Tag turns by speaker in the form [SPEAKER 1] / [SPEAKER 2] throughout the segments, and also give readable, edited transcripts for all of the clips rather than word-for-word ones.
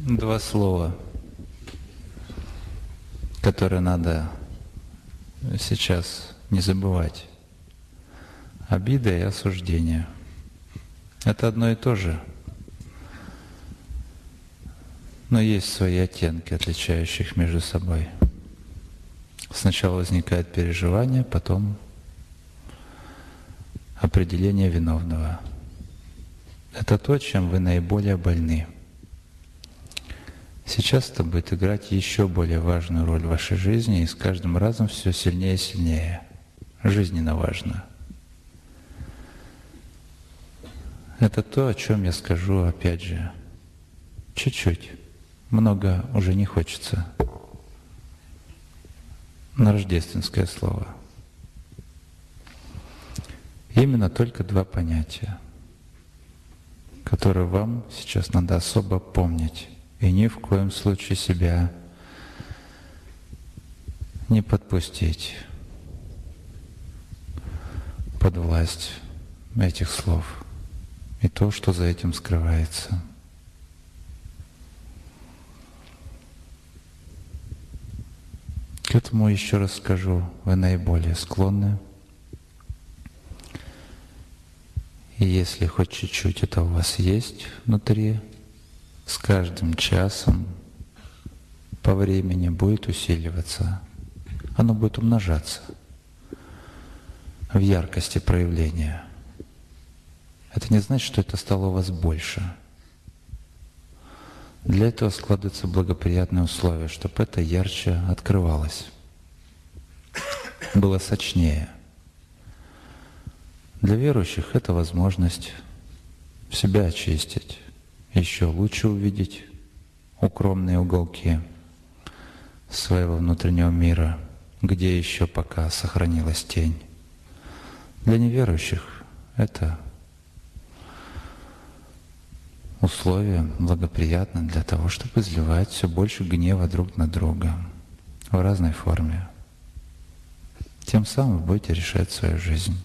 [SPEAKER 1] Два слова, которые надо сейчас не забывать. Обида и осуждение. Это одно и то же, но есть свои оттенки, отличающих между собой. Сначала возникает переживание, потом определение виновного. Это то, чем вы наиболее больны. Сейчас это будет играть еще более важную роль в вашей жизни, и с каждым разом все сильнее и сильнее. Жизненно важно. Это то, о чем я скажу, опять же, чуть-чуть. Много уже не хочется. На рождественское слово. Именно только два понятия, которые вам сейчас надо особо помнить. И ни в коем случае себя не подпустить под власть этих слов и то, что за этим скрывается. К этому еще раз скажу, вы наиболее склонны. И если хоть чуть-чуть это у вас есть внутри, с каждым часом по времени будет усиливаться. Оно будет умножаться в яркости проявления. Это не значит, что это стало у вас больше. Для этого складываются благоприятные условия, чтобы это ярче открывалось, было сочнее. Для верующих это возможность себя очистить, еще лучше увидеть укромные уголки своего внутреннего мира, где еще пока сохранилась тень. Для неверующих это условия благоприятны для того, чтобы изливать все больше гнева друг на друга в разной форме. Тем самым вы будете решать свою жизнь.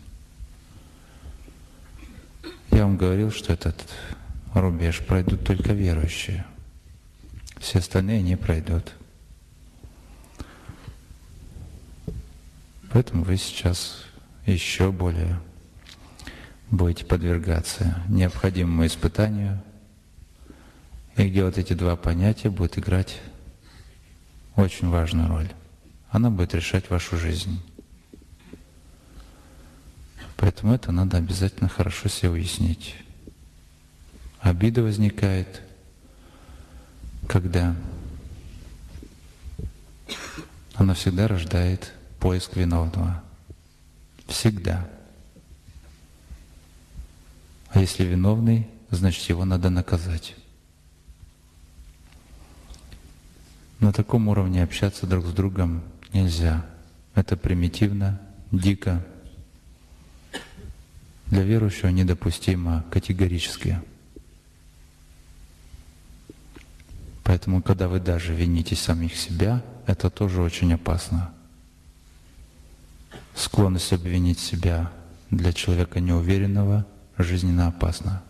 [SPEAKER 1] Я вам говорил, что этот рубеж пройдут только верующие. Все остальные не пройдут. Поэтому вы сейчас еще более будете подвергаться необходимому испытанию, и где вот эти два понятия будут играть очень важную роль. Она будет решать вашу жизнь. Поэтому это надо обязательно хорошо себе уяснить. Обида возникает, когда она всегда рождает поиск виновного. Всегда. А если виновный, значит его надо наказать. На таком уровне общаться друг с другом нельзя. Это примитивно, дико. Для верующего недопустимо категорически. Поэтому, когда вы даже вините самих себя, это тоже очень опасно. Склонность обвинить себя для человека неуверенного жизненно опасна.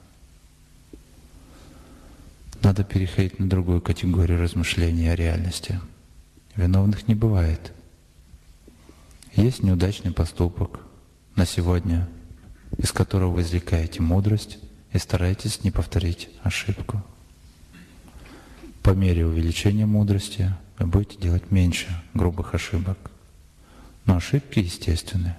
[SPEAKER 1] Надо переходить на другую категорию размышления о реальности. Виновных не бывает. Есть неудачный поступок на сегодня, из которого вы извлекаете мудрость и стараетесь не повторить ошибку. По мере увеличения мудрости вы будете делать меньше грубых ошибок. Но ошибки естественны.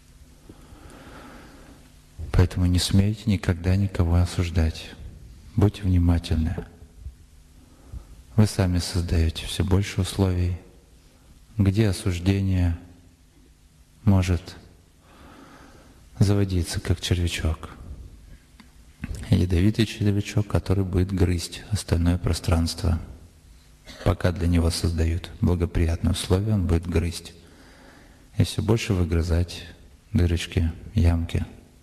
[SPEAKER 1] Поэтому не смейте никогда никого осуждать. Будьте внимательны. Вы сами создаете все больше условий, где осуждение может заводиться как червячок. Ядовитый червячок, который будет грызть остальное пространство. Пока для него создают благоприятные условия, он будет грызть. И все больше выгрызать дырочки, ямки,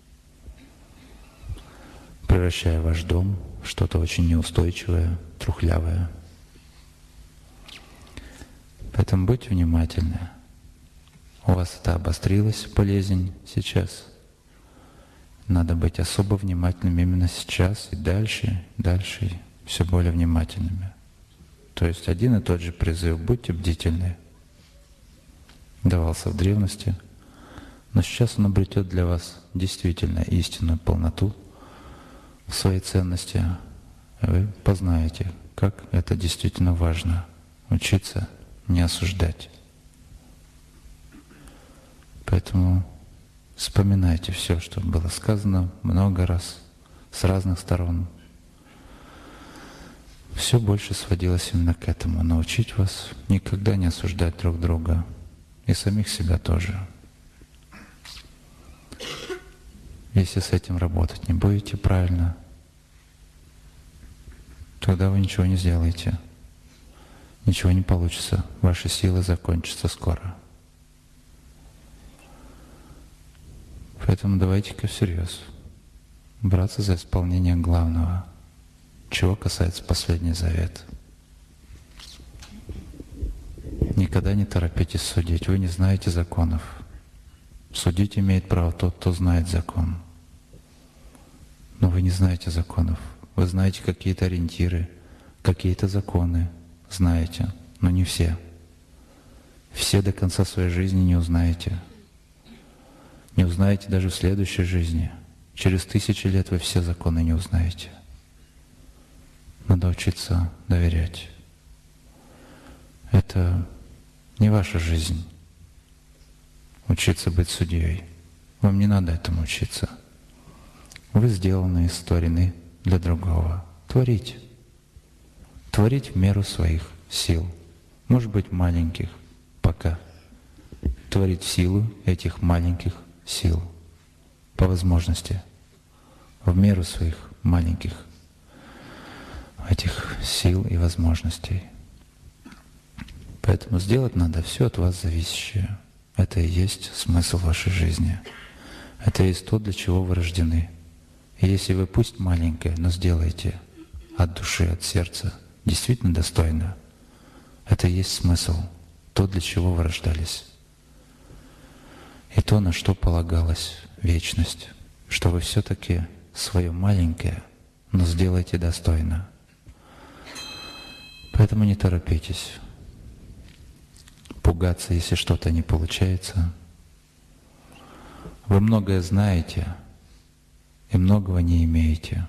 [SPEAKER 1] превращая ваш дом в что-то очень неустойчивое, трухлявое. Поэтому будьте внимательны. У вас это обострилась болезнь сейчас. Надо быть особо внимательным именно сейчас и дальше, все более внимательными. То есть один и тот же призыв «будьте бдительны» давался в древности, но сейчас он обретет для вас действительно истинную полноту в своей ценности. Вы познаете, как это действительно важно — учиться не осуждать. Поэтому вспоминайте все, что было сказано много раз, с разных сторон. Все больше сводилось именно к этому — научить вас никогда не осуждать друг друга и самих себя тоже. Если с этим работать не будете правильно, тогда вы ничего не сделаете, ничего не получится, ваши силы закончатся скоро. Поэтому давайте-ка всерьез браться за исполнение главного, чего касается последний завет. Никогда не торопитесь судить, вы не знаете законов. Судить имеет право тот, кто знает закон. Но вы не знаете законов. Вы знаете какие-то ориентиры, какие-то законы, знаете, но не все. Все до конца своей жизни не узнаете. Не узнаете даже в следующей жизни. Через 1000 лет вы все законы не узнаете. Надо учиться доверять. Это не ваша жизнь. Учиться быть судьей. Вам не надо этому учиться. Вы сделаны и створены для другого. Творить. Творить в меру своих сил. Может быть, маленьких пока. Творить в силу этих маленьких сил. По возможности. В меру своих маленьких этих сил и возможностей. Поэтому сделать надо все от вас зависящее. Это и есть смысл вашей жизни. Это и есть то, для чего вы рождены. И если вы пусть маленькое, но сделаете от души, от сердца, действительно достойно, это и есть смысл, то, для чего вы рождались. И то, на что полагалась вечность, что вы все-таки свое маленькое, но сделайте достойно. Поэтому не торопитесь пугаться, если что-то не получается. Вы многое знаете и многого не имеете.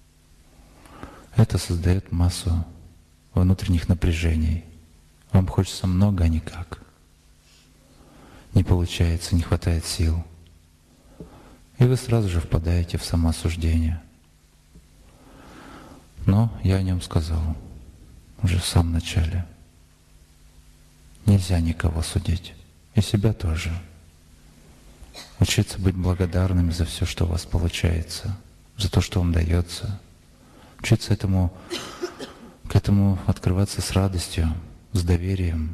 [SPEAKER 1] Это создает массу внутренних напряжений. Вам хочется много, а никак. Не получается, не хватает сил. И вы сразу же впадаете в самоосуждение. Но я о нем сказал уже в самом начале. Нельзя никого судить, и себя тоже. Учиться быть благодарными за все, что у вас получается, за то, что вам дается. Учиться к этому открываться с радостью, с доверием.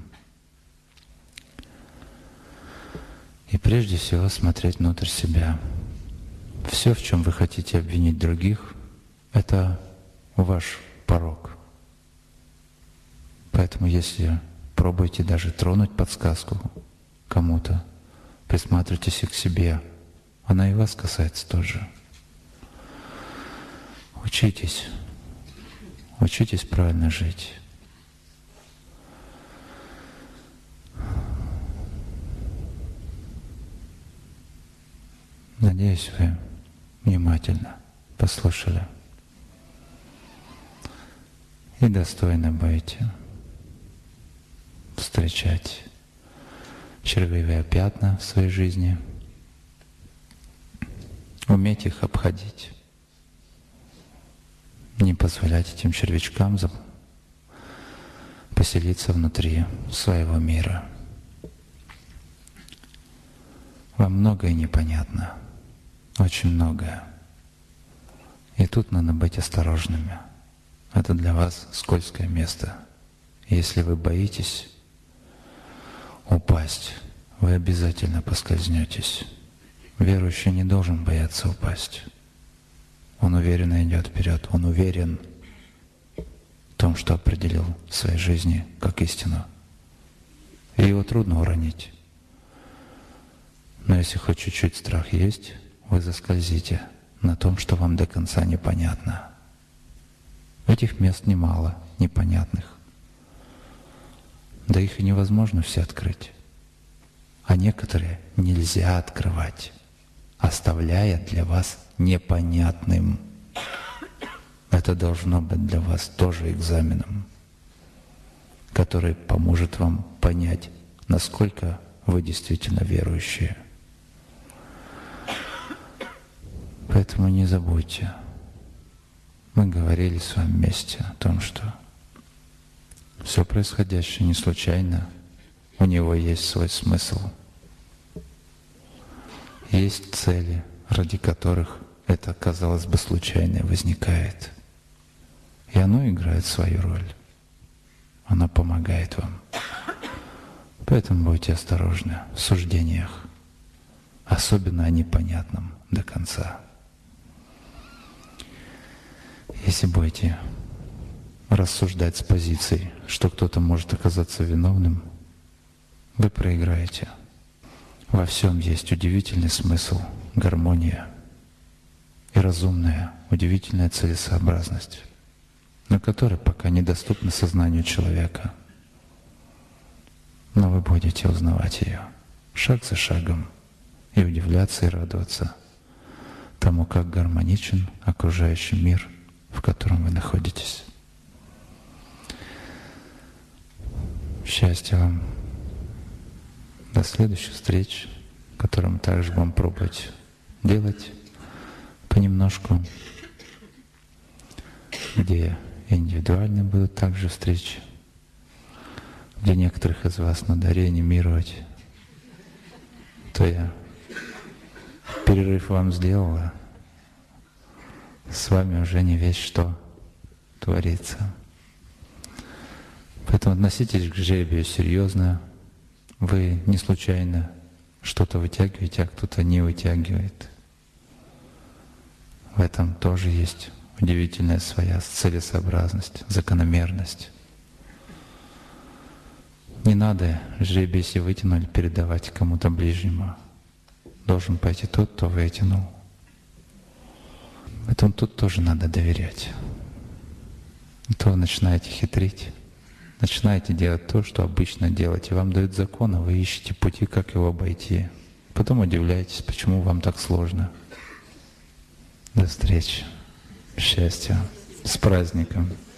[SPEAKER 1] И прежде всего смотреть внутрь себя. Все, в чем вы хотите обвинить других, это ваш порок. Поэтому если пробуйте даже тронуть подсказку кому-то, присматривайтесь и к себе. Она и вас касается тоже. Учитесь. Учитесь правильно жить. Надеюсь, вы внимательно послушали и достойно будете встречать червивые пятна в своей жизни, уметь их обходить, не позволять этим червячкам поселиться внутри своего мира. Вам многое непонятно, очень многое. И тут надо быть осторожными. Это для вас скользкое место. Если вы боитесь упасть, вы обязательно поскользнетесь. Верующий не должен бояться упасть. Он уверенно идет вперед. Он уверен в том, что определил в своей жизни как истину. И его трудно уронить. Но если хоть чуть-чуть страх есть, вы заскользите на том, что вам до конца непонятно. Этих мест немало, непонятных. Да их и невозможно все открыть. А некоторые нельзя открывать, оставляя для вас непонятным. Это должно быть для вас тоже экзаменом, который поможет вам понять, насколько вы действительно верующие. Поэтому не забудьте. Мы говорили с вами вместе о том, что все происходящее не случайно, у него есть свой смысл. Есть цели, ради которых это, казалось бы, случайное возникает. И оно играет свою роль. Оно помогает вам. Поэтому будьте осторожны в суждениях, особенно о непонятном до конца. Если будете рассуждать с позицией, что кто-то может оказаться виновным, вы проиграете. Во всем есть удивительный смысл, гармония и разумная, удивительная целесообразность, но которая пока недоступна сознанию человека. Но вы будете узнавать ее шаг за шагом и удивляться и радоваться тому, как гармоничен окружающий мир, в котором вы находитесь. Счастья вам! До следующих встреч, которые мы также будем пробовать делать понемножку, где индивидуальные будут также встречи, где некоторых из вас надо реанимировать. То я перерыв вам сделала, с вами уже не весь что творится. Поэтому относитесь к жребию серьезно. Вы не случайно что-то вытягиваете, а кто-то не вытягивает. В этом тоже есть удивительная своя целесообразность, закономерность. Не надо жребий, если вытянули, передавать кому-то ближнему. Должен пойти тот, кто вытянул. Поэтому тут тоже надо доверять. А то вы начинаете хитрить, начинаете делать то, что обычно делаете. Вам дают закон, а вы ищете пути, как его обойти. Потом удивляетесь, почему вам так сложно. До встречи. Счастья. С праздником.